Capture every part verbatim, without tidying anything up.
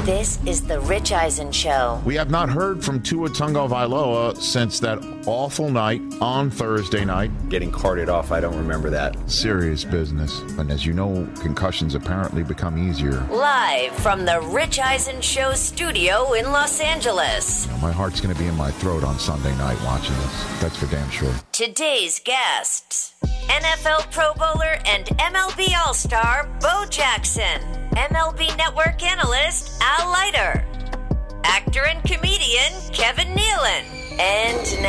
This is the Rich Eisen Show. We have not heard from Tua Tagovailoa since that awful night on Thursday night. Getting carted off, I don't remember that. Serious business. And as you know, concussions apparently become easier. Live from the Rich Eisen Show studio in Los Angeles. You know, my heart's going to be in my throat on Sunday night watching this. That's for damn sure. Today's guests, N F L Pro Bowler and M L B All-Star Bo Jackson. M L B Network analyst Al Leiter, actor and comedian Kevin Nealon, and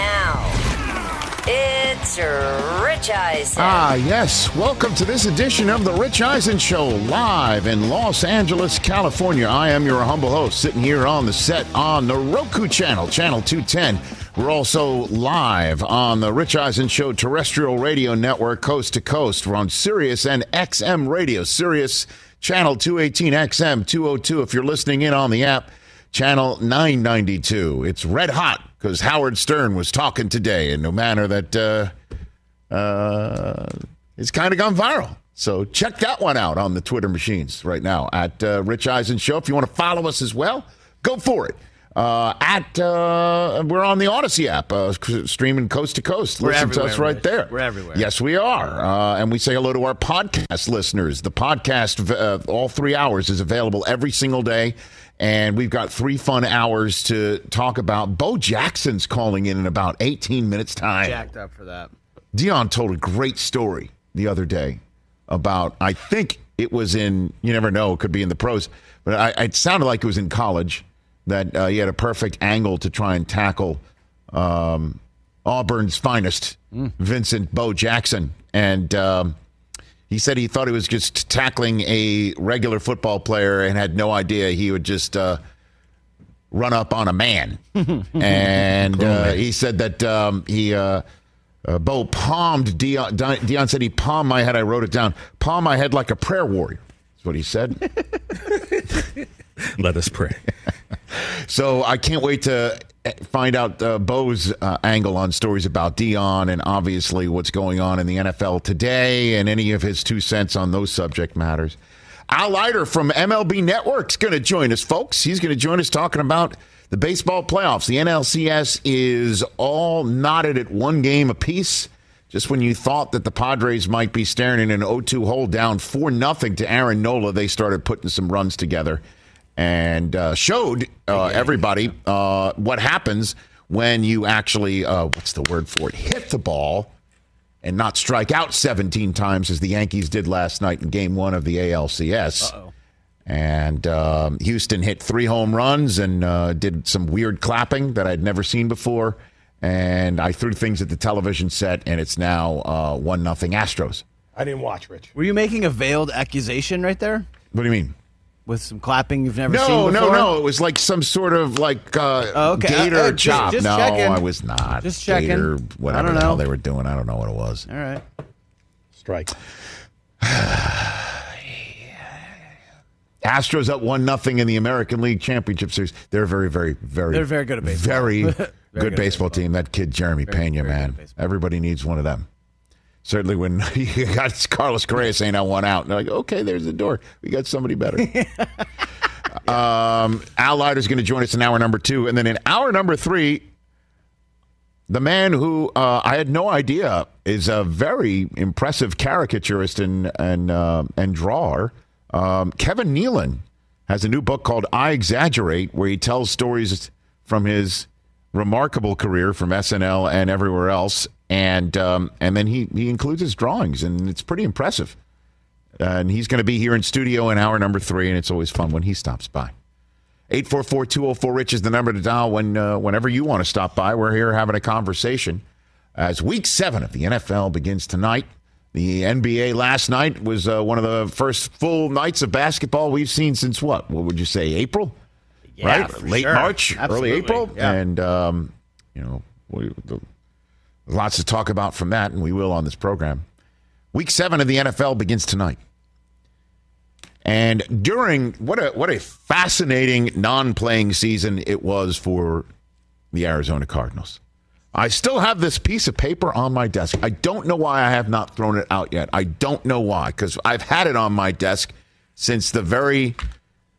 now it's Rich Eisen. Ah, yes. Welcome to this edition of the Rich Eisen Show, live in Los Angeles, California. I am your humble host, sitting here on the set on the Roku channel, channel two ten. We're also live on the Rich Eisen Show terrestrial radio network, coast to coast. We're on Sirius and X M Radio, Sirius Channel two eighteen, X M two oh two. If you're listening in on the app, Channel nine ninety-two. It's red hot because Howard Stern was talking today in a manner that uh, uh, it's kind of gone viral. So check that one out on the Twitter machines right now at uh, Rich Eisen Show. If you want to follow us as well, go for it. Uh, at uh, we're on the Odyssey app, uh, streaming coast to coast. We're Listen to us right Rich. there. We're everywhere. Yes, we are. Uh, and we say hello to our podcast listeners. The podcast, uh, all three hours, is available every single day. And we've got three fun hours to talk about. Bo Jackson's calling in in about eighteen minutes time. Jacked up for that. Dion told a great story the other day about, I think it was in, you never know, it could be in the pros, but I, it sounded like it was in college. That uh, he had a perfect angle to try and tackle um, Auburn's finest, mm. Vincent Bo Jackson. And um, he said he thought he was just tackling a regular football player and had no idea he would just uh, run up on a man. and uh, he said that um, he uh, uh, Bo palmed Dion. Dion said he palmed my head. I wrote it down. Palm my head like a prayer warrior. That's what he said. Let us pray. So I can't wait to find out uh, Bo's uh, angle on stories about Dion and obviously what's going on in the N F L today and any of his two cents on those subject matters. Al Leiter from M L B Network's going to join us, folks. He's going to join us talking about the baseball playoffs. The N L C S is all knotted at one game apiece. Just when you thought that the Padres might be staring in an oh two hole down four nothing to Aaron Nola, they started putting some runs together. And uh, showed uh, everybody uh, what happens when you actually, uh, what's the word for it, hit the ball and not strike out seventeen times as the Yankees did last night in game one of the A L C S. Uh-oh. And um, Houston hit three home runs and uh, did some weird clapping that I'd never seen before. And I threw things at the television set, and it's now uh, one nothing Astros. I didn't watch, Rich. Were you making a veiled accusation right there? What do you mean? With some clapping you've never no, seen before? No, no, no. It was like some sort of like uh, oh, okay. gator uh, uh, chop. Just no, checking. I was not. Just checking. Gator, whatever I don't the know. hell they were doing. I don't know what it was. All right. Strike. Astros up one nothing in the American League Championship Series. They're very, very, very, They're very good at baseball. Very, very good, good baseball, baseball team. That kid Jeremy very, Pena, very man. Everybody needs one of them. Certainly when you got Carlos Correa saying I want out. And they're like, okay, there's the door. We got somebody better. um, Al Leiter's going to join us in hour number two. And then in hour number three, the man who uh, I had no idea is a very impressive caricaturist and, and, uh, and drawer. Um, Kevin Nealon has a new book called I Exaggerate, where he tells stories from his remarkable career from S N L and everywhere else. And um, and then he, he includes his drawings, and it's pretty impressive. Uh, and he's going to be here in studio in hour number three, and it's always fun when he stops by. eight four four, two oh four, RICH is the number to dial when uh, whenever you want to stop by. We're here having a conversation as week seven of the N F L begins tonight. The N B A last night was uh, one of the first full nights of basketball we've seen since what? What would you say, April? Yeah, right? Late sure. March, Absolutely. early April. Yeah. And, um, you know, we, the, lots to talk about from that, and we will on this program. Week seven of the N F L begins tonight. And during, what a what a fascinating non-playing season it was for the Arizona Cardinals. I still have this piece of paper on my desk. I don't know why I have not thrown it out yet. I don't know why, because I've had it on my desk since the very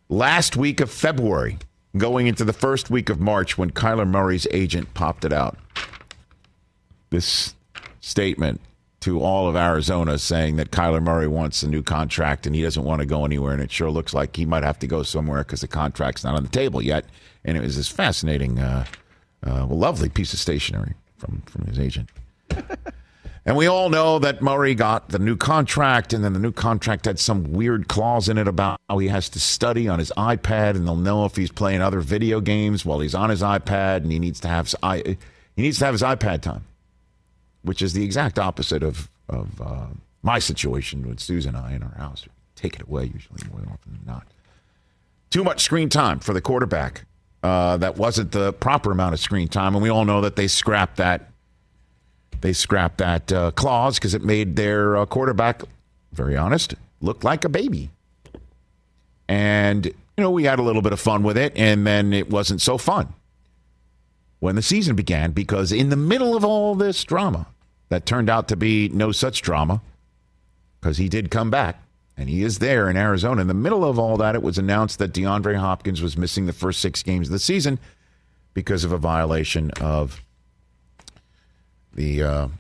last week of February, going into the first week of March, when Kyler Murray's agent popped it out. This statement to all of Arizona saying that Kyler Murray wants a new contract and he doesn't want to go anywhere, and it sure looks like he might have to go somewhere because the contract's not on the table yet. And it was this fascinating, uh, uh, well, lovely piece of stationery from, from his agent. And we all know that Murray got the new contract, and then the new contract had some weird clause in it about how he has to study on his iPad, and they'll know if he's playing other video games while he's on his iPad, and he needs to have he needs to have his iPad time, which is the exact opposite of of uh, my situation with Susan and I in our house. We take it away usually more often than not. Too much screen time for the quarterback. Uh, that wasn't the proper amount of screen time, and we all know that they scrapped that. They scrapped that uh, clause because it made their uh, quarterback, very honest, look like a baby. And, you know, we had a little bit of fun with it, and then it wasn't so fun when the season began, because in the middle of all this drama that turned out to be no such drama, because he did come back, and he is there in Arizona. In the middle of all that, it was announced that DeAndre Hopkins was missing the first six games of the season because of a violation of the uh,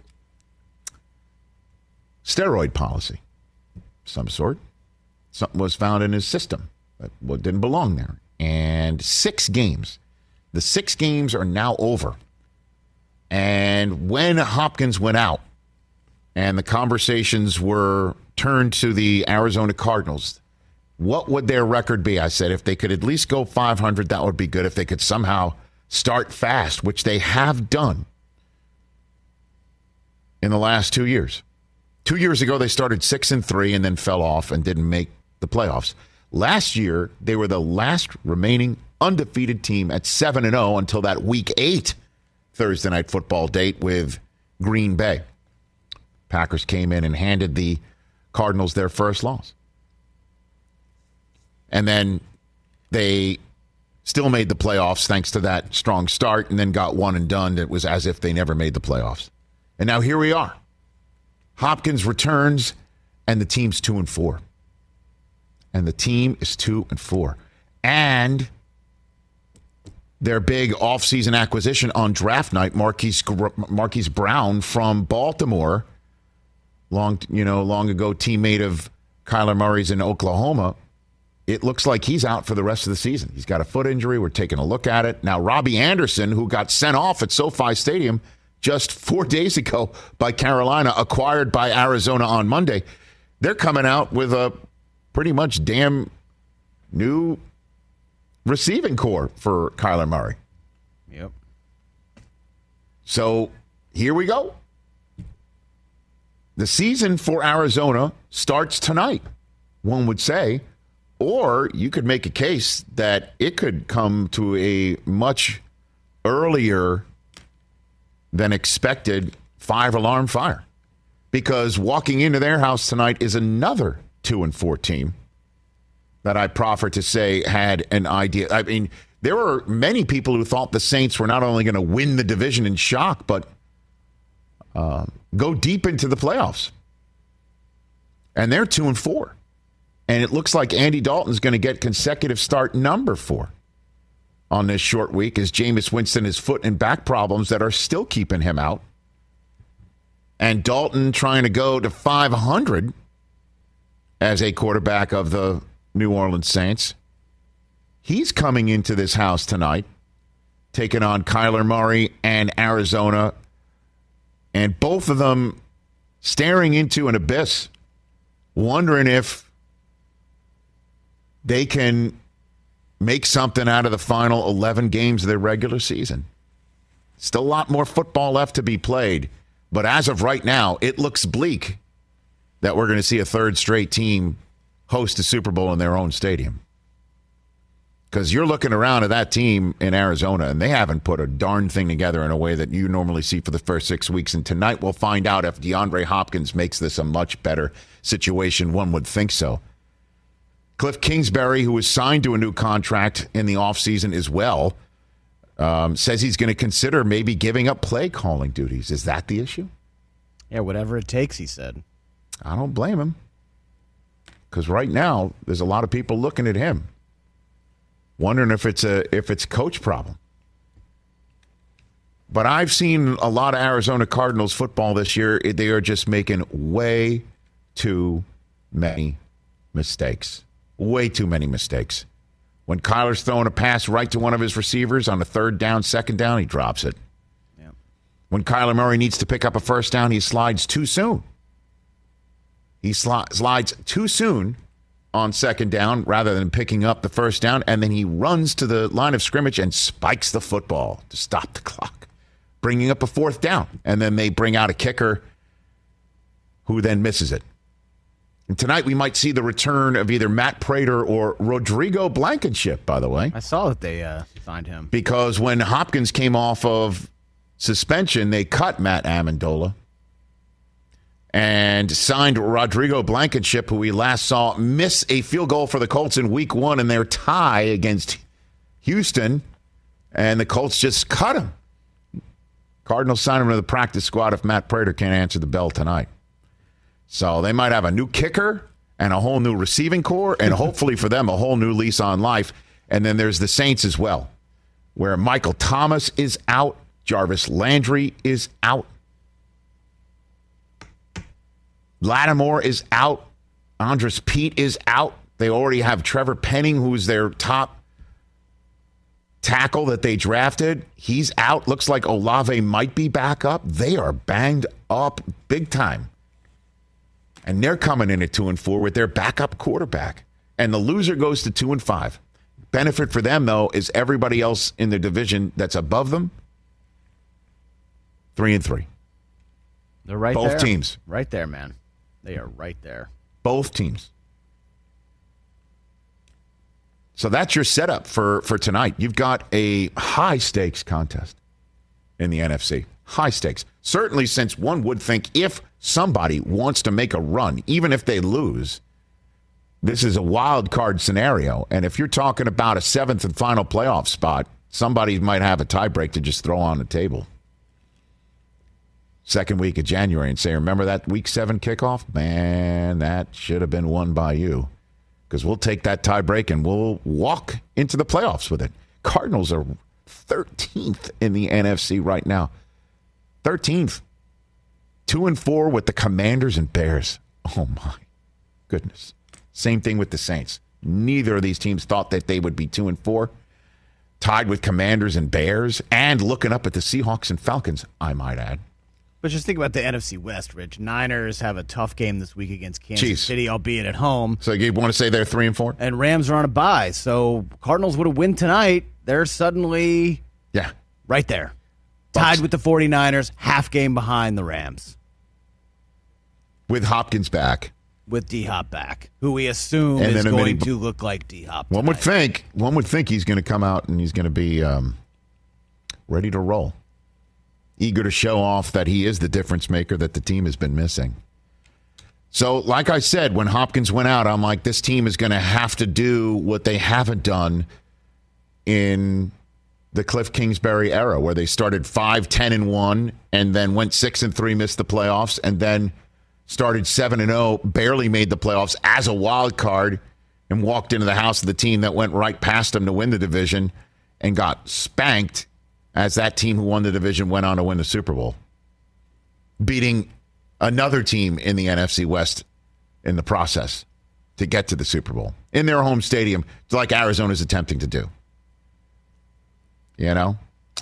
steroid policy, some sort. Something was found in his system that didn't belong there. And six games. The six games are now over. And when Hopkins went out and the conversations were turned to the Arizona Cardinals, what would their record be? I said if they could at least go five hundred, that would be good. If they could somehow start fast, which they have done in the last two years. Two years ago, they started six and three and then fell off and didn't make the playoffs. Last year, they were the last remaining undefeated team at seven and zero until that Week Eight Thursday Night Football date with Green Bay. Packers came in and handed the Cardinals their first loss, and then they still made the playoffs thanks to that strong start, and then got one and done. It was as if they never made the playoffs. And now here we are. Hopkins returns, and the team's two and four. And the team is two and four. And their big offseason acquisition on draft night, Marquise, Marquise Brown from Baltimore, long you know, long ago teammate of Kyler Murray's in Oklahoma. It looks like he's out for the rest of the season. He's got a foot injury. We're taking a look at it. Now, Robbie Anderson, who got sent off at SoFi Stadium just four days ago by Carolina, acquired by Arizona on Monday, they're coming out with a pretty much damn new receiving core for Kyler Murray. Yep. So here we go. The season for Arizona starts tonight, one would say, or you could make a case that it could come to a much earlier than expected five-alarm fire, because walking into their house tonight is another two and four team that I proffer to say had an idea. I mean, there were many people who thought the Saints were not only going to win the division in shock, but uh, go deep into the playoffs. And they're two and four. And it looks like Andy Dalton's going to get consecutive start number four on this short week, as Jameis Winston has foot and back problems that are still keeping him out. And Dalton trying to go to five hundred as a quarterback of the New Orleans Saints. He's coming into this house tonight, taking on Kyler Murray and Arizona, and both of them staring into an abyss, wondering if they can make something out of the final eleven games of their regular season. Still a lot more football left to be played, but as of right now, it looks bleak that we're going to see a third straight team host a Super Bowl in their own stadium. Because you're looking around at that team in Arizona, and they haven't put a darn thing together in a way that you normally see for the first six weeks. And tonight we'll find out if DeAndre Hopkins makes this a much better situation. One would think so. Cliff Kingsbury, who was signed to a new contract in the offseason as well, um, says he's going to consider maybe giving up play calling duties. Is that the issue? Yeah, whatever it takes, he said. I don't blame him. Because right now, there's a lot of people looking at him. Wondering if it's a if it's a coach problem. But I've seen a lot of Arizona Cardinals football this year. They are just making way too many mistakes. Way too many mistakes. When Kyler's throwing a pass right to one of his receivers on a third down, second down, he drops it. Yeah. When Kyler Murray needs to pick up a first down, he slides too soon. He sli- slides too soon on second down rather than picking up the first down, and then he runs to the line of scrimmage and spikes the football to stop the clock, bringing up a fourth down. And then they bring out a kicker who then misses it. And tonight we might see the return of either Matt Prater or Rodrigo Blankenship, by the way. I saw that they uh, signed him. Because when Hopkins came off of suspension, they cut Matt Amendola and signed Rodrigo Blankenship, who we last saw miss a field goal for the Colts in week one in their tie against Houston, and the Colts just cut him. Cardinals signed him to the practice squad if Matt Prater can't answer the bell tonight. So they might have a new kicker and a whole new receiving core, and hopefully for them, a whole new lease on life. And then there's the Saints as well, where Michael Thomas is out, Jarvis Landry is out, Lattimore is out, Andres Pete is out. They already have Trevor Penning, who's their top tackle that they drafted. He's out. Looks like Olave might be back up. They are banged up big time. And they're coming in at two and four with their backup quarterback. And the loser goes to two and five. Benefit for them, though, is everybody else in the division that's above them, three and three. They're right Both there. teams. Right there, man. They are right there. Both teams. So that's your setup for, for tonight. You've got a high-stakes contest in the N F C. High stakes. Certainly, since one would think if somebody wants to make a run, even if they lose, this is a wild card scenario. And if you're talking about a seventh and final playoff spot, somebody might have a tiebreak to just throw on the table. Second week of January and say, remember that week seven kickoff? Man, that should have been won by you. Because we'll take that tiebreak and we'll walk into the playoffs with it. Cardinals are thirteenth in the N F C right now. thirteenth. Two and four with the Commanders and Bears. Oh, my goodness. Same thing with the Saints. Neither of these teams thought that they would be two and four. Tied with Commanders and Bears. And looking up at the Seahawks and Falcons, I might add. But just think about the N F C West, Rich. Niners have a tough game this week against Kansas Jeez. City, albeit at home. So you want to say they're three and four? And Rams are on a bye. So Cardinals would have win tonight. They're suddenly Yeah. right there. Bucks. Tied with the 49ers, half game behind the Rams. With Hopkins back. With D-Hop back, who we assume And is then a going mini- to look like D-Hop One would tonight. think, one would think he's going to come out and he's going to be um, ready to roll. Eager to show off that he is the difference maker that the team has been missing. So, like I said, when Hopkins went out, I'm like, this team is going to have to do what they haven't done in the Cliff Kingsbury era, where they started five, ten, and one, and then went six and three, missed the playoffs, and then started seven and zero, barely made the playoffs as a wild card, and walked into the house of the team that went right past them to win the division, and got spanked as that team who won the division went on to win the Super Bowl, beating another team in the N F C West in the process to get to the Super Bowl in their home stadium, like Arizona's attempting to do. You know?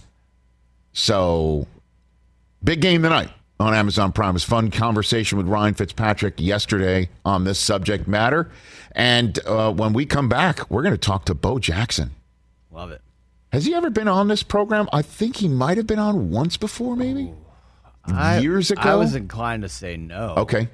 So, big game tonight on Amazon Prime. It was a fun conversation with Ryan Fitzpatrick yesterday on this subject matter. And uh, when we come back, we're going to talk to Bo Jackson. Love it. Has he ever been on this program? I think he might have been on once before, maybe? I, Years ago? I was inclined to say no. Okay.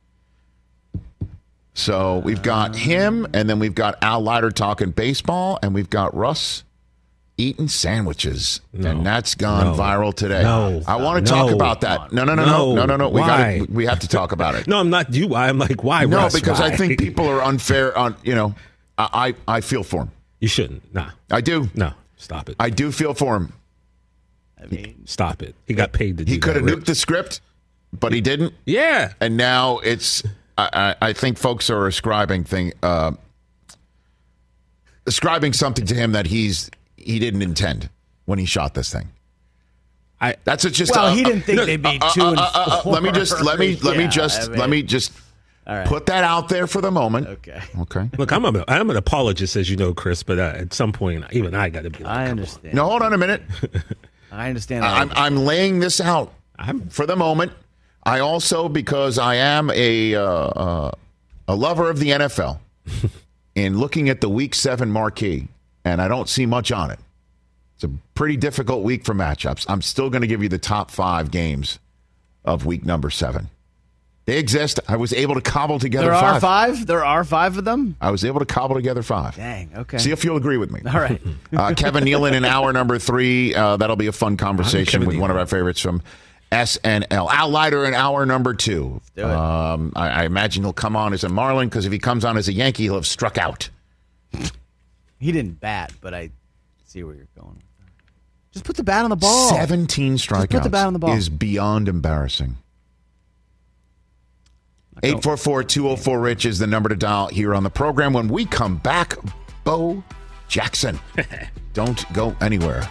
So we've got him, and then we've got Al Leiter talking baseball, and we've got Russ eating sandwiches. No. And that's gone No. viral today. No. I want to No. talk about that. No, no, no, no, no, No. no, no. We Why? got we have to talk about it. No, I'm not you. I'm like, why, No, Russ? because Why? I think people are unfair on, you know, I, I, I feel for him. You shouldn't. Nah. I do. No. Stop it. I do feel for him. I mean, Stop it. He got paid to do He could that. have Rich. nuked the script, but he didn't. Yeah. And now it's, I, I I think folks are ascribing thing. Uh, ascribing something to him that he's he didn't intend when he shot this thing. I, That's a, just. Well, uh, he didn't think uh, they'd be uh, two uh, and uh, uh, four. Let me just let me let me Yeah, just I mean- let me just All right. put that out there for the moment. Okay. Okay. look, I'm a, I'm an apologist, as you know, Chris. But uh, at some point, even I got to be. Like, I come understand. No, hold on a minute. I understand. I'm I'm laying this out I'm- for the moment. I also, because I am a uh, uh, a lover of the N F L, in looking at the Week Seven marquee, and I don't see much on it. It's a pretty difficult week for matchups. I'm still going to give you the top five games of week number seven. They exist. I was able to cobble together There five. are five? There are five of them? I was able to cobble together five. Dang, okay. See if you'll agree with me. All right. Uh, Kevin Nealon in hour number three. Uh, that'll be a fun conversation Kevin with one of Nealon. our favorites from S N L. Al Leiter in hour number two. Do it. Um, I, I imagine he'll come on as a Marlin, because if he comes on as a Yankee, he'll have struck out. He didn't bat, but I see where you're going. Just put the bat on the ball. seventeen strikeouts put the bat on the ball. is beyond embarrassing. eight four four, two oh four, Rich is the number to dial here on the program. When we come back, Bo Jackson. Don't go anywhere.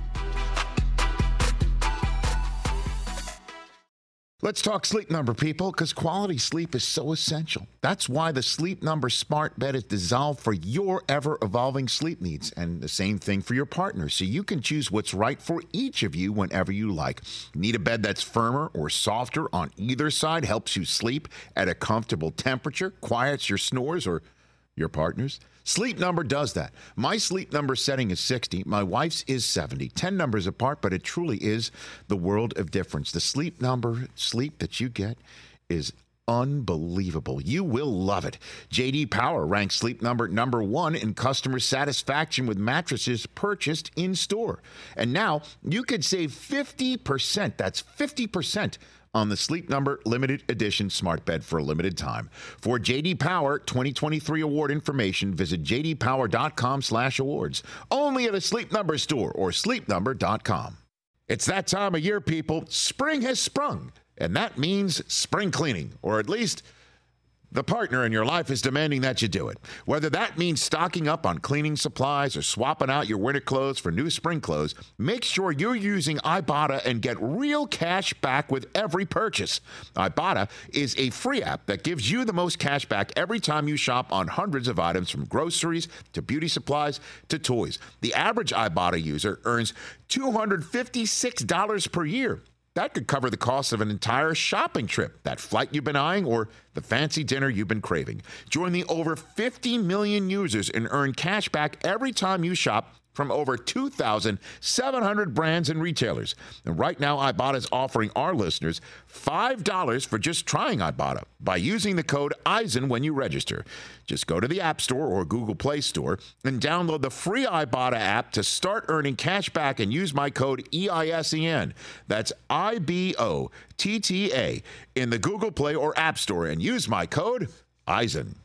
Let's talk Sleep Number, people, because quality sleep is so essential. That's why the Sleep Number smart bed is designed for your ever-evolving sleep needs, and the same thing for your partner, so you can choose what's right for each of you whenever you like. Need a bed that's firmer or softer on either side, helps you sleep at a comfortable temperature, quiets your snores or your partner's? Sleep Number does that. My Sleep Number setting is sixty. My wife's is seventy. ten numbers apart, but it truly is the world of difference. The Sleep Number sleep that you get is unbelievable. You will love it. J D Power ranks Sleep Number number one in customer satisfaction with mattresses purchased in store. And now you could save fifty percent. That's fifty percent on the Sleep Number limited edition smart bed for a limited time. For J D Power twenty twenty-three award information, visit j d power dot com slash awards. Only at a Sleep Number store or sleep number dot com. It's that time of year, people. Spring has sprung, and that means spring cleaning, or at least the partner in your life is demanding that you do it. Whether that means stocking up on cleaning supplies or swapping out your winter clothes for new spring clothes, make sure you're using Ibotta and get real cash back with every purchase. Ibotta is a free app that gives you the most cash back every time you shop on hundreds of items, from groceries to beauty supplies to toys. The average Ibotta user earns two hundred fifty-six dollars per year. That could cover the cost of an entire shopping trip, that flight you've been eyeing, or the fancy dinner you've been craving. Join the over fifty million users and earn cash back every time you shop from over two thousand seven hundred brands and retailers. And right now, Ibotta is offering our listeners five dollars for just trying Ibotta by using the code Eisen when you register. Just go to the App Store or Google Play Store and download the free Ibotta app to start earning cash back and use my code E I S E N. That's I B O T T A in the Google Play or App Store, and use my code Eisen.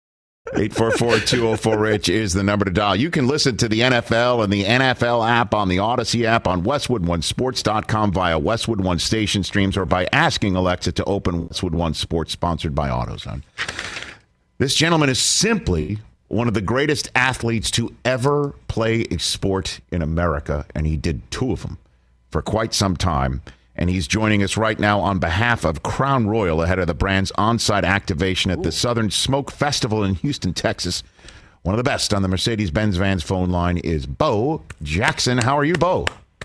eight four four, two oh four, Rich is the number to dial. You can listen to the N F L and the N F L app on the Odyssey app, on westwood one sports dot com, via Westwood One station streams, or by asking Alexa to open Westwood One Sports, sponsored by AutoZone. This gentleman is simply one of the greatest athletes to ever play a sport in America, and he did two of them for quite some time. And he's joining us right now on behalf of Crown Royal ahead of the brand's on-site activation at Ooh. the Southern Smoke Festival in Houston, Texas. One of the best on the Mercedes-Benz Vans phone line is Bo Jackson. How are you, Bo?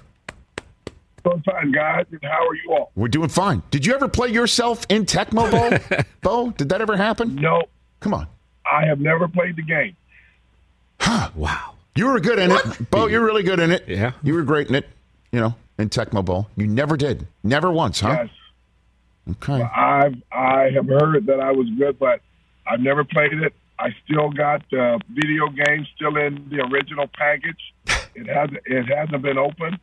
Doing fine, guys. And how are you all? We're doing fine. Did you ever play yourself in Tecmo Bowl? Bo, did that ever happen? No. Come on. I have never played the game. Huh. Wow. You were good in what? it. Bo, you're really good in it. Yeah. You were great in it, you know, in Tecmo Bowl. You never did. Never once, huh? Yes. Okay. Well, I've, I have heard that I was good, but I've never played it. I still got uh, video games still in the original package. It hasn't, it hasn't been opened.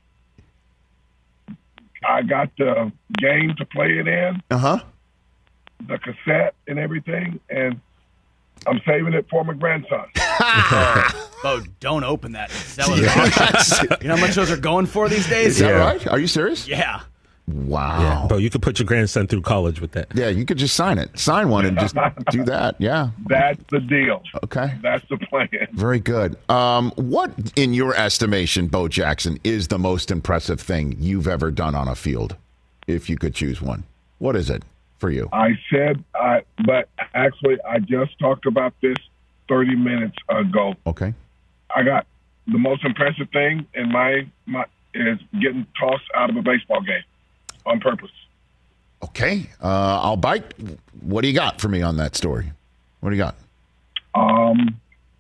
I got the game to play it in. Uh-huh. The cassette and everything, and I'm saving it for my grandson. Bo, don't open that and sell it at auction. You know how much those are going for these days? Is that right? Are you serious? Yeah. Wow. Yeah, Bo, you could put your grandson through college with that. Yeah, you could just sign it. Sign one and just do that. Yeah. That's the deal. Okay. That's the plan. Very good. Um, what, in your estimation, Bo Jackson, is the most impressive thing you've ever done on a field, if you could choose one? What is it for you? I said, I, but actually, I just talked about this thirty minutes ago. Okay. I got the most impressive thing in my, my is getting tossed out of a baseball game on purpose. Okay. Uh, I'll bite. What do you got for me on that story? What do you got? Um,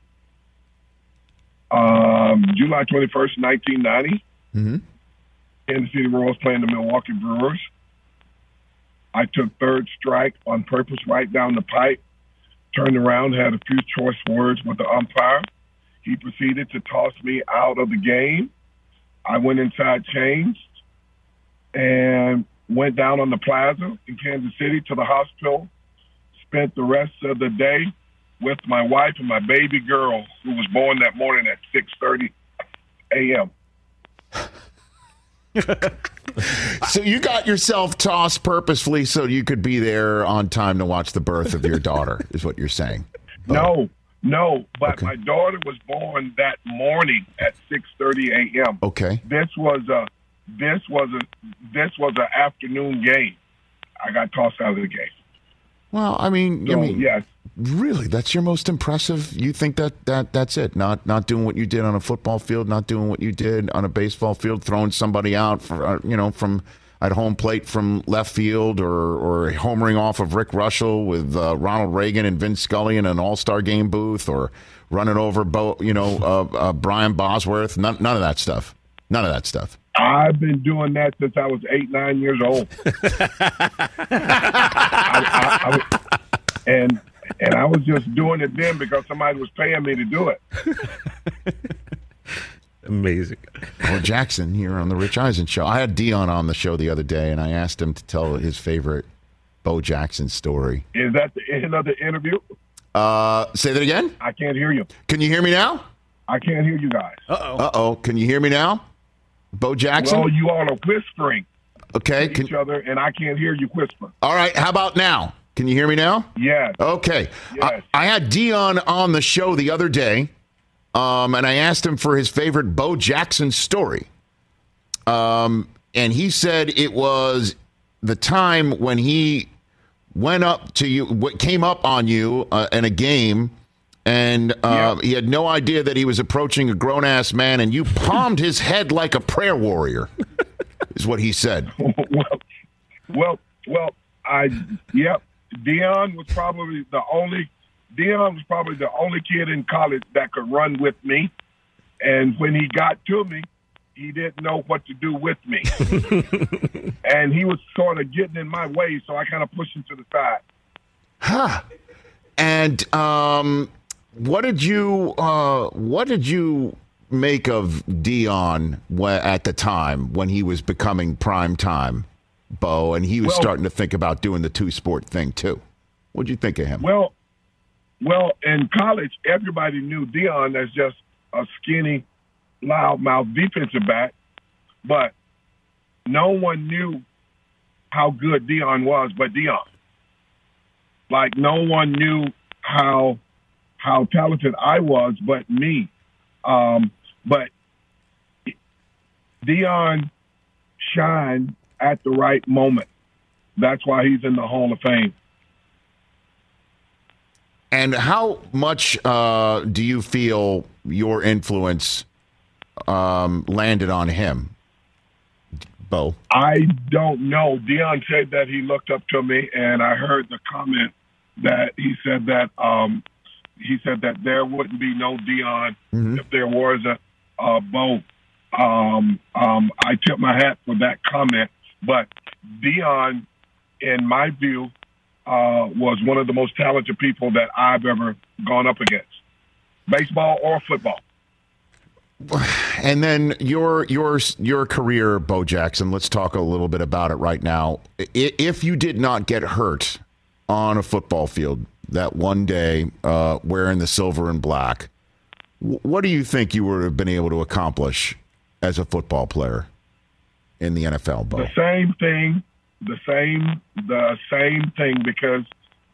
um, July twenty-first, nineteen ninety. Mm-hmm. Kansas City Royals playing the Milwaukee Brewers. I took third strike on purpose right down the pipe, turned around, had a few choice words with the umpire. He proceeded to toss me out of the game. I went inside, changed, and went down on the plaza in Kansas City to the hospital, spent the rest of the day with my wife and my baby girl, who was born that morning at six thirty a.m. So you got yourself tossed purposefully so you could be there on time to watch the birth of your daughter, is what you're saying. No, no, but Okay. my daughter was born that morning at six thirty a.m. Okay. This was a this was a this was an afternoon game. I got tossed out of the game. Well, I mean, So, I mean, yes, really, that's your most impressive. You think that, that that's it? Not not doing what you did on a football field, not doing what you did on a baseball field, throwing somebody out for uh, you know from at home plate from left field, or or homering off of Rick Russell with uh, Ronald Reagan and Vince Scully in an All-Star game booth, or running over Bo, you know uh, uh, Brian Bosworth. None, none of that stuff. None of that stuff. I've been doing that since I was eight, nine years old. I, I, I was, and and I was just doing it then because somebody was paying me to do it. Amazing. Well, Jackson here on the Rich Eisen Show. I had Dion on the show the other day, and I asked him to tell his favorite Bo Jackson story. Is that the end of the interview? Uh, say that again? I can't hear you. Can you hear me now? I can't hear you guys. Uh-oh. Can you hear me now? Bo Jackson? Well, you all are whispering Okay. to Can, each other, and I can't hear you whisper. all right. How about now? Can you hear me now? Yes. Okay. Yes. I, I had Dion on the show the other day, um, and I asked him for his favorite Bo Jackson story. Um, and he said it was the time when he went up to you, what came up on you uh, in a game, and uh, Yeah. he had no idea that he was approaching a grown-ass man, and you palmed his head like a prayer warrior, is what he said. well, well, well, I, yep. Dion was probably the only, Dion was probably the only kid in college that could run with me. And when he got to me, he didn't know what to do with me. And he was sort of getting in my way, so I kind of pushed him to the side. Huh. And um, what did you uh, what did you make of Dion wh- at the time when he was becoming prime time, Bo, and he was Well- starting to think about doing the two sport thing too? What'd you think of him? Well, well, in college, everybody knew Dion as just a skinny, loudmouth defensive back, but no one knew how good Dion was but Dion. Like, no one knew how how talented I was but me. Um, but Dion shined at the right moment. That's why he's in the Hall of Fame. And how much uh, do you feel your influence um, landed on him, Bo? I don't know. Dion said that he looked up to me, and I heard the comment that he said that um, he said that there wouldn't be no Dion Mhm. if there was a, a Bo. Um, um, I tip my hat for that comment, but Dion, in my view, uh, was one of the most talented people that I've ever gone up against, baseball or football. And then your your your career, Bo Jackson. Let's talk a little bit about it right now. I- If you did not get hurt on a football field that one day, uh, wearing the silver and black, wh- what do you think you would have been able to accomplish as a football player? in the N F L, Bo? The same thing, the same, the same thing, because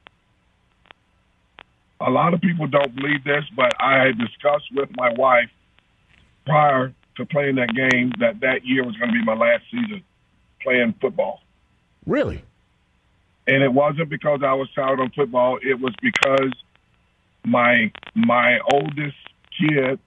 a lot of people don't believe this, but I had discussed with my wife prior to playing that game that that year was going to be my last season playing football. Really? And it wasn't because I was tired on football. It was because my my oldest kid,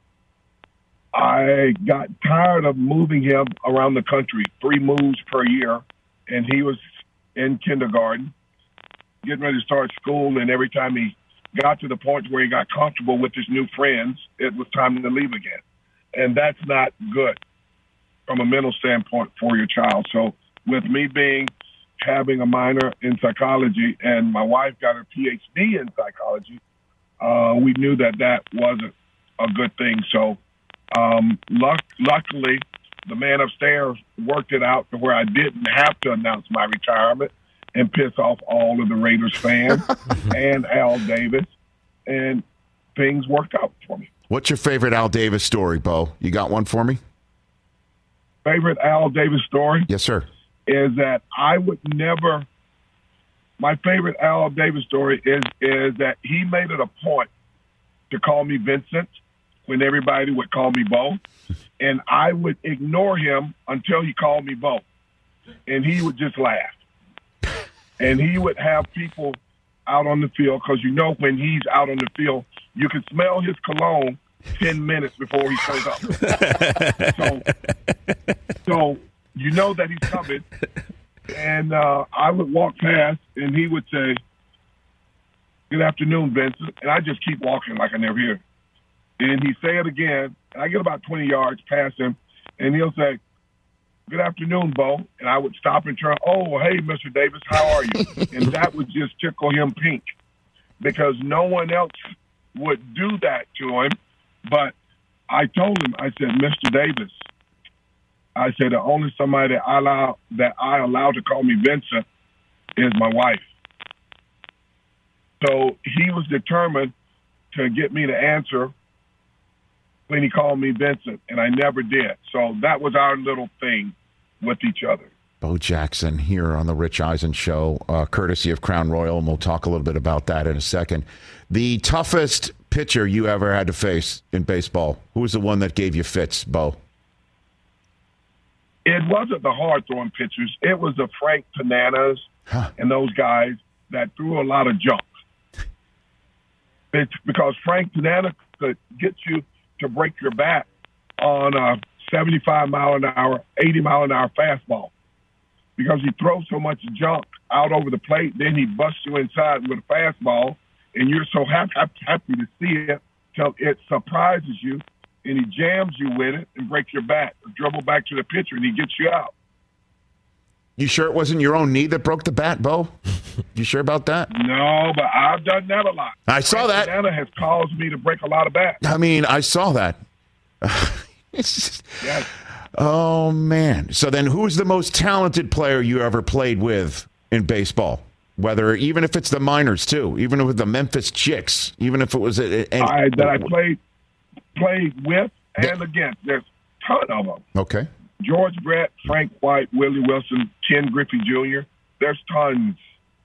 I got tired of moving him around the country, three moves per year, and he was in kindergarten, getting ready to start school, and every time he got to the point where he got comfortable with his new friends, it was time to leave again. And that's not good from a mental standpoint for your child. So with me being having a minor in psychology and my wife got her P H D in psychology, uh, we knew that that wasn't a good thing. So um, luck, luckily, the man upstairs worked it out to where I didn't have to announce my retirement and piss off all of the Raiders fans and Al Davis, and things worked out for me. What's your favorite Al Davis story, Bo? You got one for me? Favorite Al Davis story? Yes, sir. Is that I would never, my favorite Al Davis story is, is that he made it a point to call me Vincent when everybody would call me Bo, and I would ignore him until he called me Bo, and he would just laugh. And he would have people out on the field, because you know when he's out on the field, you can smell his cologne ten minutes before he shows up. so, so you know that he's coming. And uh, I would walk past, and he would say, "Good afternoon, Vincent." And I just keep walking like I never hear. And he'd say it again, and I get about twenty yards past him, and he'll say, "Good afternoon, Bo." And I would stop and turn, "Oh, hey, Mister Davis, how are you?" And that would just tickle him pink, because no one else would do that to him. But I told him, I said, "Mister Davis," I said, "the only somebody that I allow, that I allow to call me Vincent is my wife." So he was determined to get me to answer when he called me Vincent, and I never did. So that was our little thing with each other. Bo Jackson here on the Rich Eisen Show, uh, courtesy of Crown Royal, and we'll talk a little bit about that in a second. The toughest pitcher you ever had to face in baseball, who was the one that gave you fits, Bo? It wasn't the hard-throwing pitchers. It was the Frank Tananas huh. and those guys that threw a lot of junk. It's because Frank Tanana could get you to break your bat on a seventy-five mile an hour, eighty mile an hour fastball, because he throws so much junk out over the plate. Then he busts you inside with a fastball, and you're so happy, happy to see it till it surprises you, and he jams you with it and breaks your bat, or dribble back to the pitcher, and he gets you out. You sure it wasn't your own knee that broke the bat, Bo? You sure about that? No, but I've done that a lot. I saw Frank that. Tanana has caused me to break a lot of bats. I mean, I saw that. It's just, yes. Oh, man. So then who's the most talented player you ever played with in baseball? Whether, even if it's the minors, too, even with the Memphis Chicks, even if it was a, a, I, that I played played with and the, against. There's a ton of them. Okay. George Brett, Frank White, Willie Wilson, Ken Griffey Junior There's tons.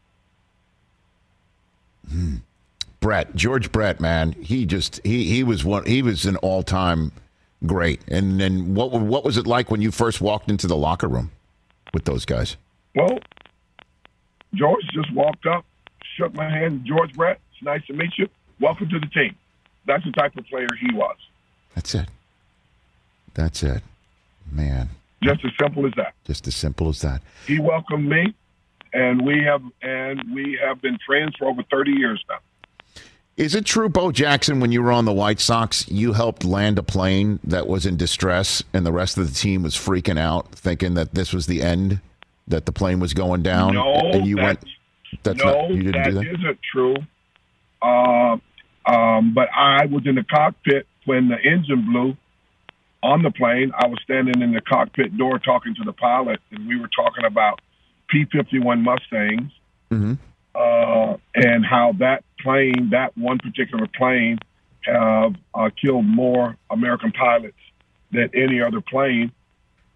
Hmm. Brett, George Brett, man, he just he he was one. He was an all time great. And then what what was it like when you first walked into the locker room with those guys? Well, George just walked up, shook my hand. George Brett, it's nice to meet you. Welcome to the team. That's the type of player he was. That's it. That's it. Man. Just as simple as that. Just as simple as that. He welcomed me, and we have and we have been friends for over thirty years now. Is it true, Bo Jackson, when you were on the White Sox, you helped land a plane that was in distress and the rest of the team was freaking out, thinking that this was the end, that the plane was going down? No, and you that's, went, that's no, not, you didn't that, do that? isn't true. Uh, um, but I was in the cockpit when the engine blew on the plane. I was standing in the cockpit door talking to the pilot, and we were talking about P fifty-one Mustangs. Mm-hmm. Uh, and how that plane, that one particular plane, have uh, killed more American pilots than any other plane.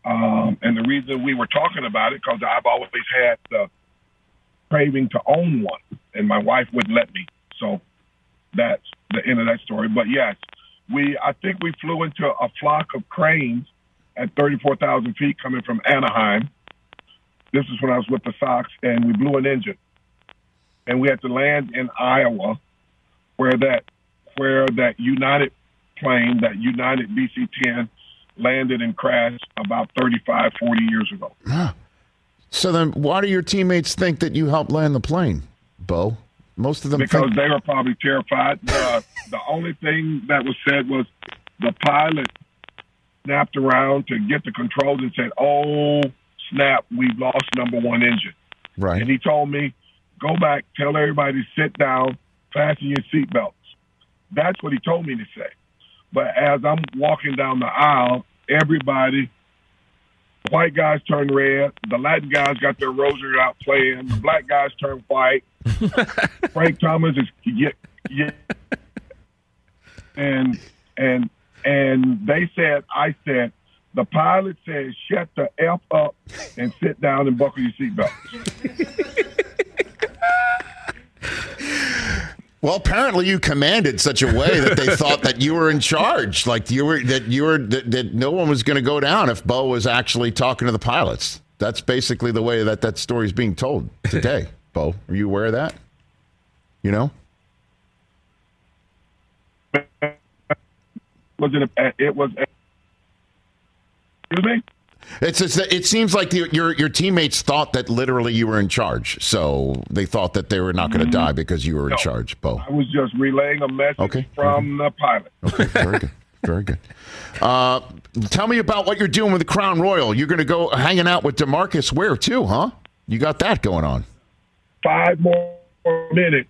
Um, and the reason we were talking about it, because I've always had the craving to own one, and my wife wouldn't let me. So that's the end of that story. But yes, we I think we flew into a flock of cranes at thirty-four thousand feet coming from Anaheim. This is when I was with the Sox, and we blew an engine. And we had to land in Iowa, where that where that United plane, that United D C ten, landed and crashed about thirty-five, forty years ago. So then why do your teammates think that you helped land the plane, Bo? Most of them Because think- they were probably terrified. The, the only thing that was said was the pilot snapped around to get the controls and said, oh, snap, we've lost number one engine. Right. And he told me, go back, tell everybody to sit down, fasten your seatbelts. That's what he told me to say. But as I'm walking down the aisle, everybody, the white guys turn red, the Latin guys got their rosary out playing, the black guys turn white. Frank Thomas is yeah, yeah. And and and they said, I said, the pilot said, shut the F up and sit down and buckle your seatbelt. Well, apparently you commanded such a way that they thought that you were in charge, like you were that you were that, that no one was going to go down if Bo was actually talking to the pilots. That's basically the way that that story is being told today. Bo, are you aware of that? You know, was it? A, it was. A, excuse me. It's just that it seems like the, your your teammates thought that literally you were in charge, so they thought that they were not going to die because you were No, in charge, Bo. I was just relaying a message Okay. from the pilot. Okay, very good, very good. Uh, tell me about what you're doing with the Crown Royal. You're going to go hanging out with DeMarcus Ware too, huh? You got that going on. Five more minutes.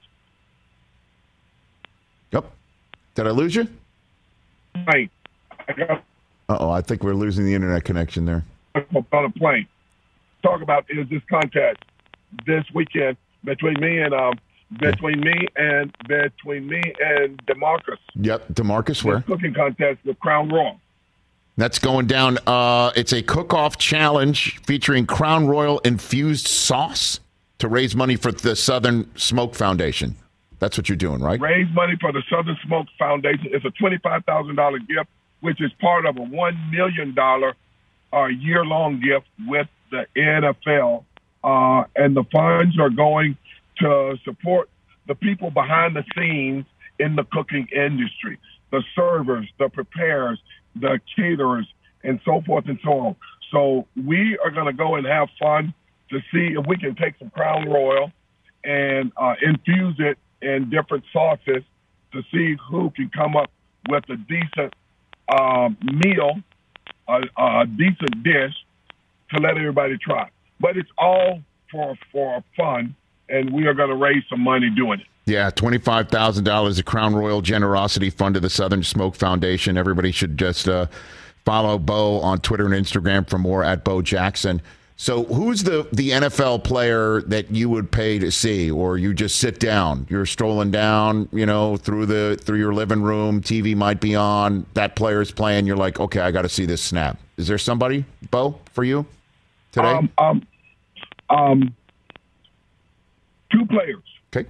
Yep. Did I lose you? Plane. I got Uh-oh, I think we're losing the internet connection there. on a plane. Talk about is this contest this weekend between me and um between me and between me and DeMarcus. Yep, DeMarcus Ware. Cooking contest with Crown Royal. That's going down. Uh, it's a cook-off challenge featuring Crown Royal infused sauce to raise money for the Southern Smoke Foundation. That's what you're doing, right? Raise money for the Southern Smoke Foundation. It's a twenty-five thousand dollars gift, which is part of a one million dollars uh, year-long gift with the N F L. Uh, and the funds are going to support the people behind the scenes in the cooking industry, the servers, the preparers, the caterers, and so forth and so on. So we are going to go and have fun to see if we can take some Crown Royal and uh, infuse it in different sauces to see who can come up with a decent um, meal, a, a decent dish to let everybody try. But it's all for for fun, and we are going to raise some money doing it. Yeah, twenty-five thousand dollars, a Crown Royal Generosity Fund to the Southern Smoke Foundation. Everybody should just uh, follow Bo on Twitter and Instagram for more at Bo Jackson. So who's the, the N F L player that you would pay to see, or you just sit down, you're strolling down, you know, through the through your living room, T V might be on, that player's playing, you're like, okay, I got to see this snap. Is there somebody, Bo, for you today? Um, um, um, two players. Okay.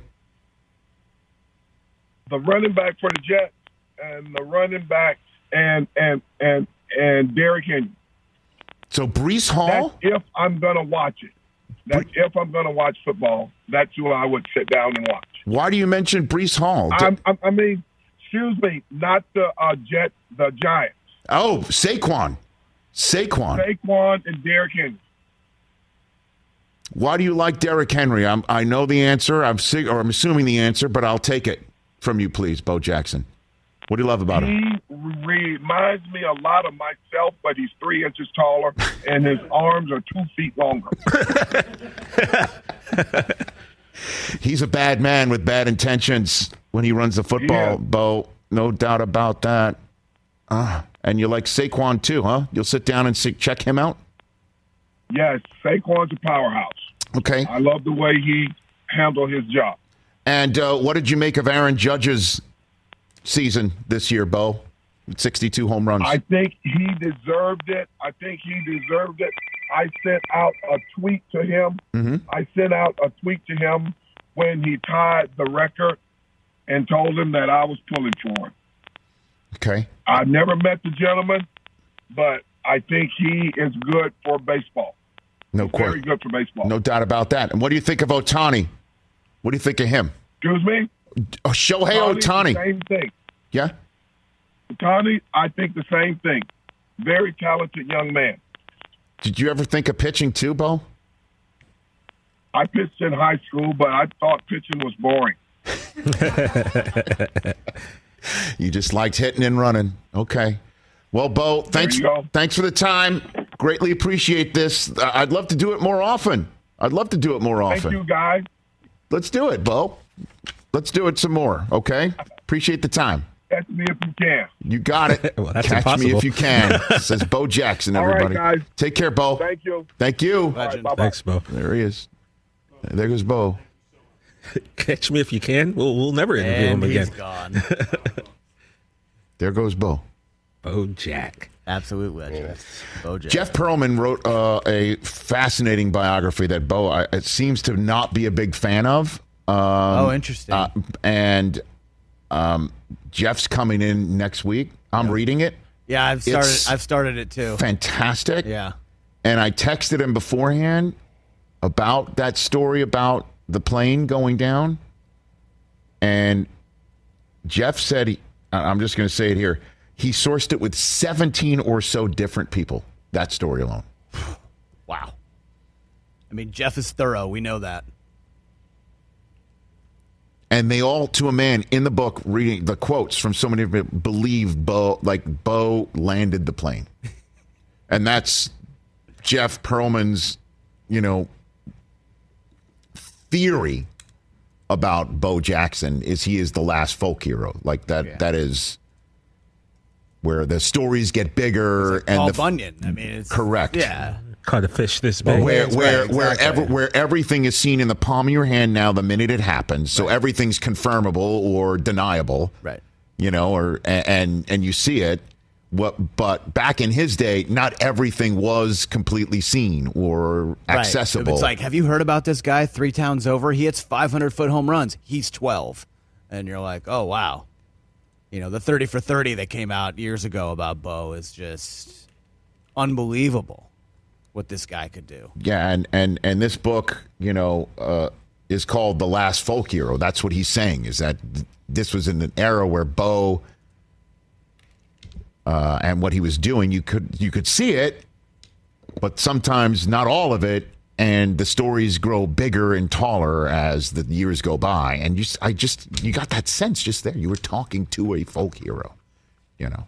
The running back for the Jets and the running back and and and and Derrick Henry. So Breece That's Hall? if I'm going to watch it. That's if I'm going to watch football. That's who I would sit down and watch. Why do you mention Breece Hall? I'm, I'm, I mean, excuse me, not the uh, Jet, the Giants. Oh, Saquon. Saquon. Saquon and Derrick Henry. Why do you like Derrick Henry? I'm, I know the answer. I'm sig- or I'm assuming the answer, but I'll take it from you, please, Bo Jackson. What do you love about him? He reminds me a lot of myself, but he's three inches taller, and his arms are two feet longer. He's a bad man with bad intentions when he runs the football, Yeah. Bo. No doubt about that. Uh, and you like Saquon too, huh? You'll sit down and see, check him out? Yes, Saquon's a powerhouse. Okay. I love the way he handled his job. And uh, what did you make of Aaron Judge's season this year, Bo? sixty-two home runs. I think he deserved it. I think he deserved it. I sent out a tweet to him. Mm-hmm. I sent out a tweet to him when he tied the record and told him that I was pulling for him. Okay. I never met the gentleman, but I think he is good for baseball. No He's very question. good for baseball. No doubt about that. And what do you think of Ohtani? What do you think of him? Excuse me? Oh, Shohei Ohtani. The same thing. Yeah? Ohtani, I think the same thing. Very talented young man. Did you ever think of pitching too, Bo? I pitched in high school, but I thought pitching was boring. You just liked hitting and running. Okay. Well, Bo, thanks, you go. thanks for the time. Greatly appreciate this. I'd love to do it more often. I'd love to do it more often. Thank you, guys. Let's do it, Bo. Let's do it some more, okay? Appreciate the time. Catch me if you can. You got it. Well, that's Catch me impossible. if you can, says Bo Jackson, All right, everybody. guys. Take care, Bo. Thank you. Thank you. All right, bye-bye. Thanks, Bo. There he is. There goes Bo. Catch me if you can. We'll, we'll never interview And him he's again. gone. There goes Bo. Bo Jack. Absolute legend. Bojack. Jeff Pearlman wrote uh, a fascinating biography that Bo uh, it seems to not be a big fan of. Um, Oh, interesting. Uh, and um, Jeff's coming in next week. I'm reading it. Yeah, I've started. It's I've started it too. Fantastic. Yeah. And I texted him beforehand about that story about the plane going down. And Jeff said, he, I'm just going to say it here, he sourced it with seventeen or so different people, that story alone. Wow. I mean, Jeff is thorough. We know that. And they all, to a man, in the book, reading the quotes from so many people, believe Bo, like Bo landed the plane. And that's Jeff Pearlman's, you know, theory about Bo Jackson is he is the last folk hero. Like that, Yeah. that is where the stories get bigger and Paul the Bunyan. I mean, it's correct. Yeah. Caught a fish this big. Where That's where right, where, exactly. ever, where everything is seen in the palm of your hand now the minute it happens, so everything's confirmable or deniable, Right. You know, or and and you see it. What, but back in his day, not everything was completely seen or Right. accessible. It's like, have you heard about this guy three towns over? He hits five hundred foot home runs. He's twelve, and you're like, oh wow. You know, the thirty for thirty that came out years ago about Bo is just unbelievable. What this guy could do. Yeah, and, and, and this book, you know, uh, is called The Last Folk Hero. That's what he's saying, is that th- this was in an era where Bo uh, and what he was doing, you could you could see it, but sometimes not all of it, and the stories grow bigger and taller as the years go by. And you, s- I just, you got that sense just there. You were talking to a folk hero, you know.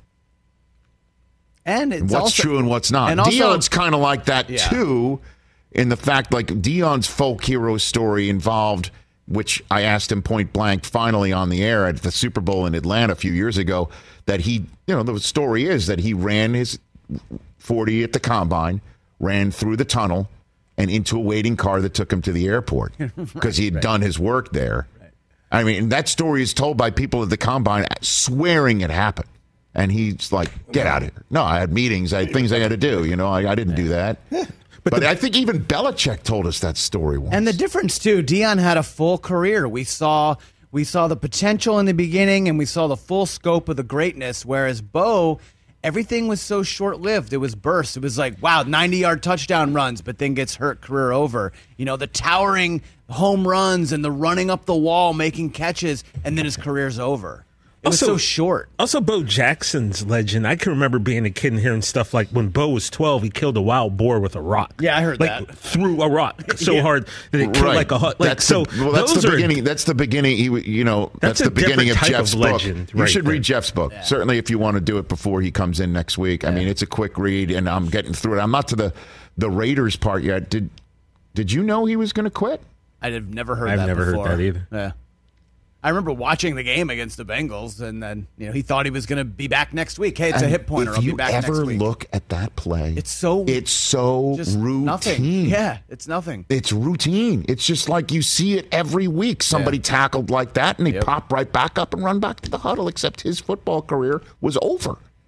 And it's What's also, true and what's not. and also- Dion's kind of like that Yeah. too, in the fact like Dion's folk hero story involved, which I asked him point blank finally on the air at the Super Bowl in Atlanta a few years ago, that he, you know, the story is that he ran his forty at the combine, ran through the tunnel and into a waiting car that took him to the airport because he had done his work there. I mean, that story is told by people at the combine swearing it happened. And he's like, get out of here. No, I had meetings. I had things I had to do. You know, I, I didn't do that. But, I think even Belichick told us that story once. And the difference too, Dion had a full career. We saw we saw the potential in the beginning, and we saw the full scope of the greatness. Whereas Bo, everything was so short lived. It was bursts. It was like, wow, ninety yard touchdown runs, but then gets hurt, career over. You know, the towering home runs and the running up the wall, making catches, and then his career's over. It was Also- so short. Also, Bo Jackson's legend. I can remember being a kid and hearing stuff like when Bo was twelve, he killed a wild boar with a rock. Yeah, I heard like, that. Threw a rock so Yeah. hard that it killed Right. like a hut. Like, that's so the, well, that's those the are, beginning. That's the beginning. He, w- you know, that's, That's a the beginning of different type Jeff's of book. legend You right should there. read Jeff's book. Certainly, if you want to do it before he comes in next week. I mean, it's a quick read, and I'm getting through it. I'm not to the the Raiders part yet. Did Did you know he was going to quit? I'd have never heard I've that never heard before. that either. Yeah. I remember watching the game against the Bengals, and then you know he thought he was going to be back next week. Hey, it's a And hip pointer. If I'll you be back ever next week. look at that play, It's so- it's so Just routine. nothing. Yeah, it's nothing. It's routine. It's just like you see it every week. Somebody Yeah. tackled like that, and they Yep. pop right back up and run back to the huddle. Except his football career was over.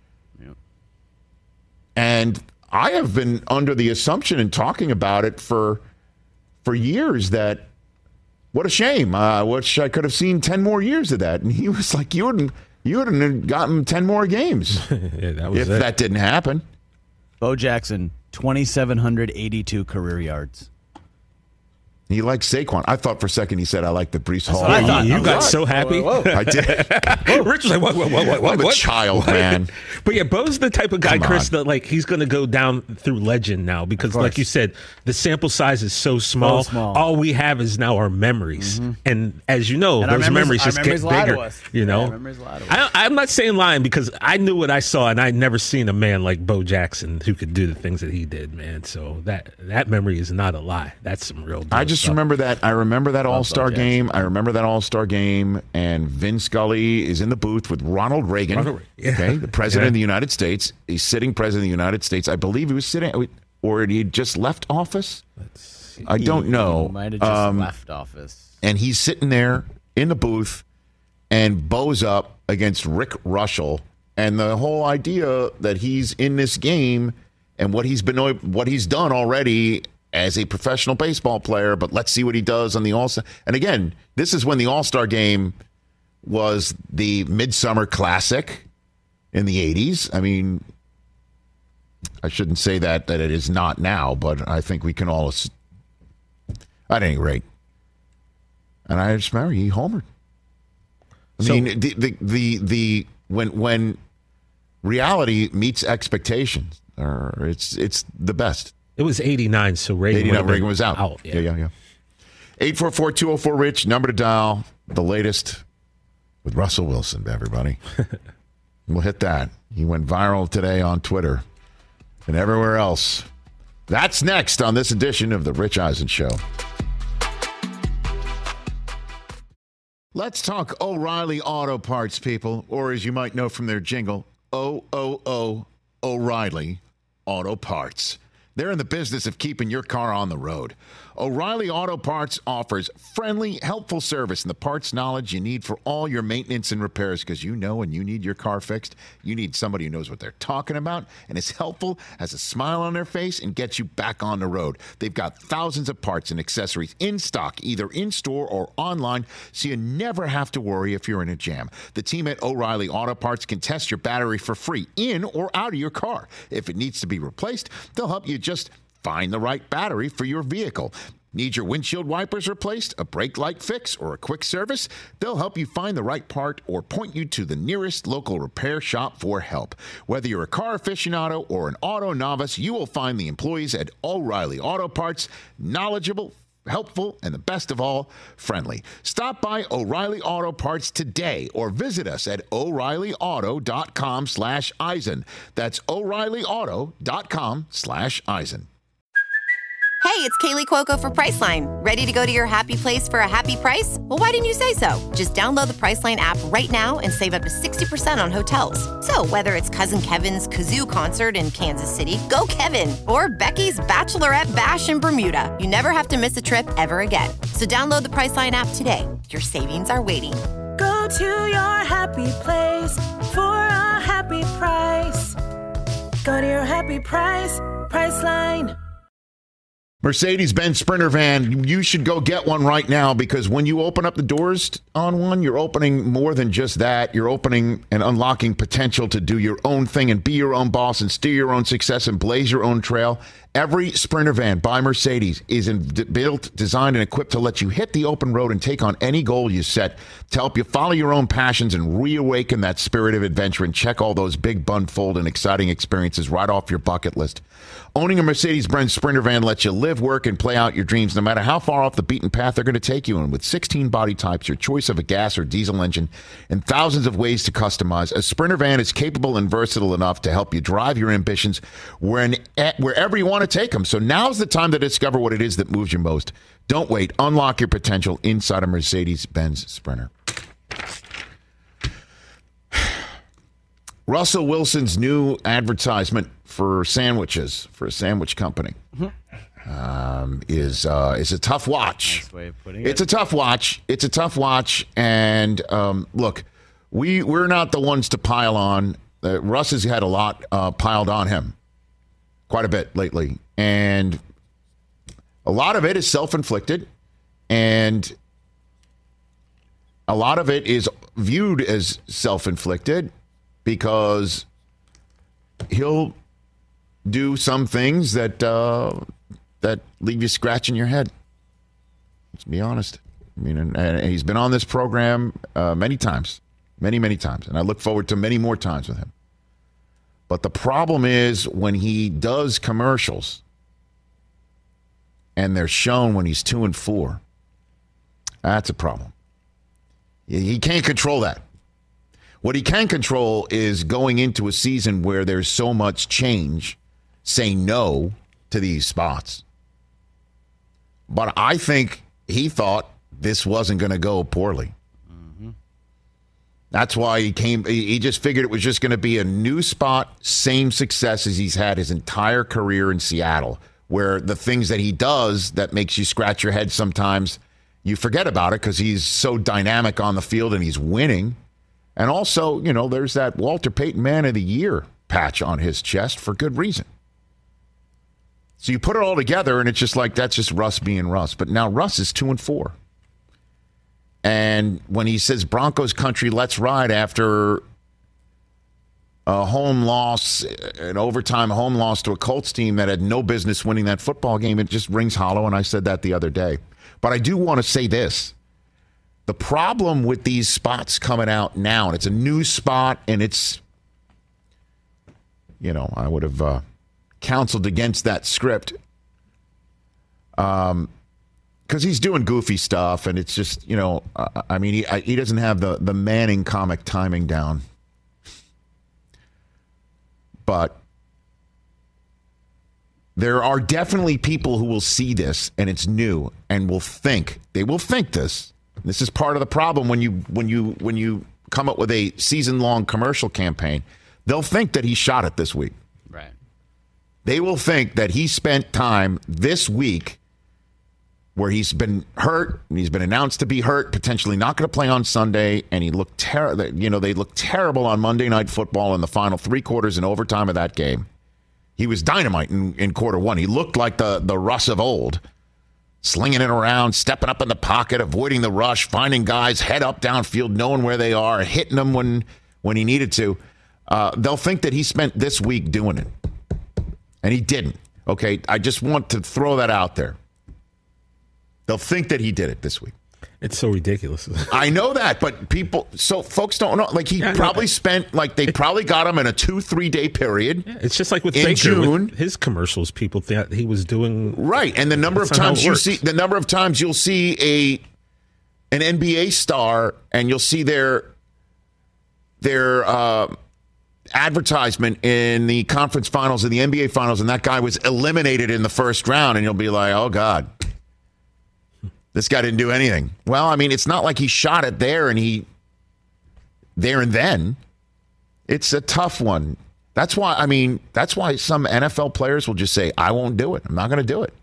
And I have been under the assumption and talking about it for for years that what a shame. I uh, wish I could have seen ten more years of that. And he was like, you wouldn't, you wouldn't have gotten ten more games yeah, that was if it. that didn't happen. Bo Jackson, two thousand seven hundred eighty-two career yards. He likes Saquon. I thought for a second he said, I like the Brees Hall. what I thought. You I was got like, so happy. whoa, whoa. I did. Rich was like, what, what, what, what, I'm what? a child, man. But yeah, Bo's the type of guy, Come Chris, on. that like he's going to go down through legend now because, like you said, the sample size is so small. So small. All we have is now our memories, mm-hmm. and as you know, And our those memories- memories our just memories get lie to bigger. us. You Yeah, know, our memories lie to us. I, I'm not saying lying because I knew what I saw, and I never seen a man like Bo Jackson who could do the things that he did, man. So that that memory is not a lie. That's some real. I deal just stuff. remember that. I remember that All-Star Bo Jackson. game. I remember that All-Star game, and Vin Scully is in the booth with Ronald Reagan, Ronald Reagan. Yeah. okay, the president Yeah. of the United States. He's sitting president of the United States. I believe he was sitting, or he just left office. I don't know. He might have just Um, left office. and he's sitting there in the booth, and Bo's up against Rick Russell, and the whole idea that he's in this game and what he's been, what he's done already as a professional baseball player, but let's see what he does on the All-Star. And again, this is when the All-Star game was the Midsummer Classic in the eighties. I mean, I shouldn't say that that it is not now, but I think we can all, at any rate. And I just remember he homered. I So- mean, the, the the the when when reality meets expectations, or it's it's the best. It was eighty-nine, so Reagan, eighty-nine, would have Reagan been was out. out Yeah, yeah, yeah. eight four four, two oh four, RICH, number to dial. The latest with Russell Wilson, everybody. We'll hit that. He went viral today on Twitter and everywhere else. That's next on this edition of The Rich Eisen Show. Let's talk O'Reilly Auto Parts, people, or as you might know from their jingle, O O O O'Reilly Auto Parts. They're in the business of keeping your car on the road. O'Reilly Auto Parts offers friendly, helpful service and the parts knowledge you need for all your maintenance and repairs, because you know when you need your car fixed, you need somebody who knows what they're talking about and is helpful, has a smile on their face, and gets you back on the road. They've got thousands of parts and accessories in stock, either in-store or online, so you never have to worry if you're in a jam. The team at O'Reilly Auto Parts can test your battery for free in or out of your car. If it needs to be replaced, they'll help you just find the right battery for your vehicle. Need your windshield wipers replaced, a brake light fix, or a quick service? They'll help you find the right part or point you to the nearest local repair shop for help. Whether you're a car aficionado or an auto novice, you will find the employees at O'Reilly Auto Parts knowledgeable, helpful, and the best of all, friendly. Stop by O'Reilly Auto Parts today or visit us at O'Reilly Auto dot com slash Eisen. That's O'Reilly Auto dot com slash Eisen. Hey, it's Kaylee Cuoco for Priceline. Ready to go to your happy place for a happy price? Well, why didn't you say so? Just download the Priceline app right now and save up to sixty percent on hotels. So whether it's Cousin Kevin's Kazoo Concert in Kansas City, go Kevin, or Becky's Bachelorette Bash in Bermuda, you never have to miss a trip ever again. So download the Priceline app today. Your savings are waiting. Go to your happy place for a happy price. Go to your happy price, Priceline. Mercedes-Benz Sprinter van, you should go get one right now, because when you open up the doors on one, you're opening more than just that. You're opening and unlocking potential to do your own thing and be your own boss and steer your own success and blaze your own trail. Every Sprinter van by Mercedes is in, d- built, designed, and equipped to let you hit the open road and take on any goal you set, to help you follow your own passions and reawaken that spirit of adventure and check all those big, bun-fold, and exciting experiences right off your bucket list. Owning a Mercedes-Benz Sprinter van lets you live, work, and play out your dreams no matter how far off the beaten path they're going to take you. And with sixteen body types, your choice of a gas or diesel engine, and thousands of ways to customize, a Sprinter van is capable and versatile enough to help you drive your ambitions when, wherever you want to take them. So now's the time to discover what it is that moves you most. Don't wait. Unlock your potential inside a Mercedes-Benz Sprinter. Russell Wilson's new advertisement for sandwiches, for a sandwich company, um, is uh, is a tough watch. Nice way of putting it. It's a tough watch. It's a tough watch. And um, look, we we're not the ones to pile on. Uh, Russ has had a lot uh, piled on him quite a bit lately. And a lot of it is self-inflicted, and a lot of it is viewed as self-inflicted because he'll do some things that uh, that leave you scratching your head. Let's be honest. I mean, and, and he's been on this program uh, many times, many, many times, and I look forward to many more times with him. But the problem is when he does commercials and they're shown when he's two and four, that's a problem. He can't control that. What he can control is going into a season where there's so much change, say no to these spots. But I think he thought this wasn't going to go poorly. Mm-hmm. That's why he came. He just figured it was just going to be a new spot, same success as he's had his entire career in Seattle, where the things that he does that makes you scratch your head sometimes, you forget about it because he's so dynamic on the field and he's winning. And also, you know, there's that Walter Payton Man of the Year patch on his chest for good reason. So you put it all together and it's just like, that's just Russ being Russ. But now Russ is two and four. And when he says Broncos country, let's ride after a home loss, an overtime home loss to a Colts team that had no business winning that football game, it just rings hollow. And I said that the other day. But I do want to say this. The problem with these spots coming out now, and it's a new spot, and it's, you know, I would have uh, counseled against that script um, because he's doing goofy stuff, and it's just, you know, uh, I mean, he, he doesn't have the, the Manning comic timing down. But there are definitely people who will see this and it's new and will think, they will think this. This is part of the problem when you when you when you come up with a season-long commercial campaign. They'll think that he shot it this week. Right. They will think that he spent time this week where he's been hurt and he's been announced to be hurt, potentially not going to play on Sunday, and he looked terrible. You know, they looked terrible on Monday Night Football in the final three quarters and overtime of that game. He was dynamite in, in quarter one. He looked like the, the Russ of old, slinging it around, stepping up in the pocket, avoiding the rush, finding guys head up downfield, knowing where they are, hitting them when, when he needed to. Uh, they'll think that he spent this week doing it, and he didn't. Okay, I just want to throw that out there. They'll think that he did it this week. It's so ridiculous. I know that, but people, so folks don't know. Like he yeah, probably spent, like they it, probably got him in a two, three day period. Yeah, it's just like with in Baker, June. With his commercials, people thought he was doing right. And the number of times you see, the number of times you'll see a an N B A star, and you'll see their their uh, advertisement in the conference finals and the N B A finals, and that guy was eliminated in the first round, and you'll be like, oh God. This guy didn't do anything. Well, I mean, it's not like he shot it there and he there and then. It's a tough one. That's why, I mean, that's why some N F L players will just say, I won't do it. I'm not going to do it.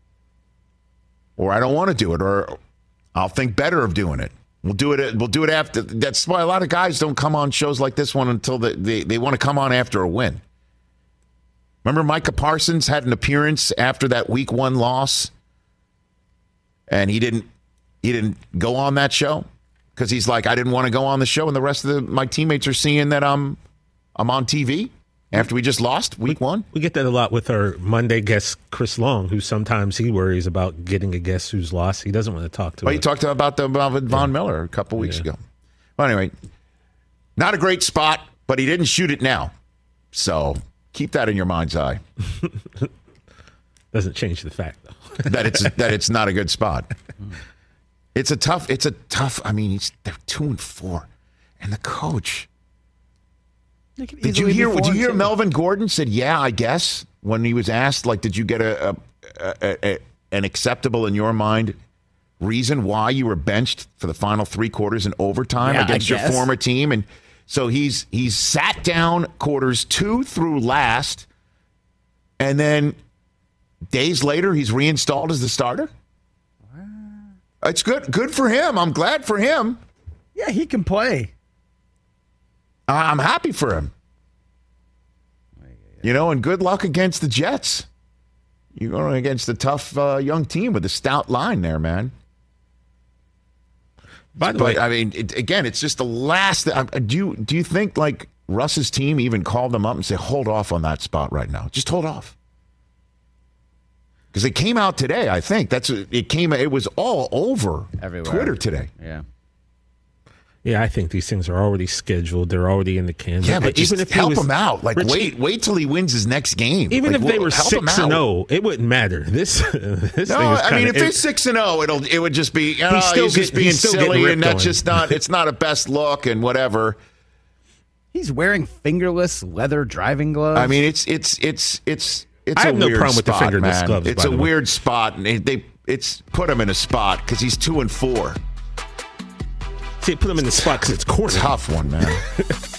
Or I don't want to do it. Or I'll think better of doing it. We'll do it. We'll do it after. That's why a lot of guys don't come on shows like this one until they, they, they want to come on after a win. Remember Micah Parsons had an appearance after that week one loss? And he didn't he didn't go on that show because he's like, I didn't want to go on the show, and the rest of the, my teammates are seeing that I'm I'm on T V after we just lost week we, one. We get that a lot with our Monday guest, Chris Long, who sometimes he worries about getting a guest who's lost. He doesn't want to talk to. Well, you talked about the about Von yeah. Miller a couple weeks yeah. ago. Well, anyway, not a great spot, but he didn't shoot it now, so keep that in your mind's eye. Doesn't change the fact, though. that it's that it's not a good spot. It's a tough. It's a tough. I mean, it's, they're two and four, and the coach. Did you hear? Did you hear? Melvin Gordon said, "Yeah, I guess." When he was asked, like, did you get a, a, a, a an acceptable in your mind reason why you were benched for the final three quarters in overtime yeah, against your former team? And so he's he's sat down quarters two through last, and then. Days later, he's reinstalled as the starter. Wow. It's good. Good for him. I'm glad for him. Yeah, he can play. I'm happy for him. You know, and good luck against the Jets. You're going against a tough uh, young team with a stout line there, man. By the but, way, I mean, it, again, it's just the last. Uh, do you do you think like Russ's team even called them up and say, "Hold off on that spot right now. Just hold off." Because it came out today, I think. That's it came. It was all over Everywhere. Twitter today. Yeah. Yeah, I think these things are already scheduled. They're already in the can. Yeah, but even just if he help was- him out. Like, Richie, wait, wait till he wins his next game. Even Like, if they well, were help him six and out. zero, it wouldn't matter. This, this No, thing is I mean, kinda- if they're it- six and zero, it'll it would just be you know, He's still he's just get- being he's still getting silly, ripped and that's on. just not. It's not a best look, and whatever. He's wearing fingerless leather driving gloves. I mean, it's it's it's it's it's I a have no weird problem with the spot, fingerless man. gloves, It's by a the way. weird spot, and they, they it's put him in a spot because he's two and four. See, put them in the spot because it's corny. Tough one, man.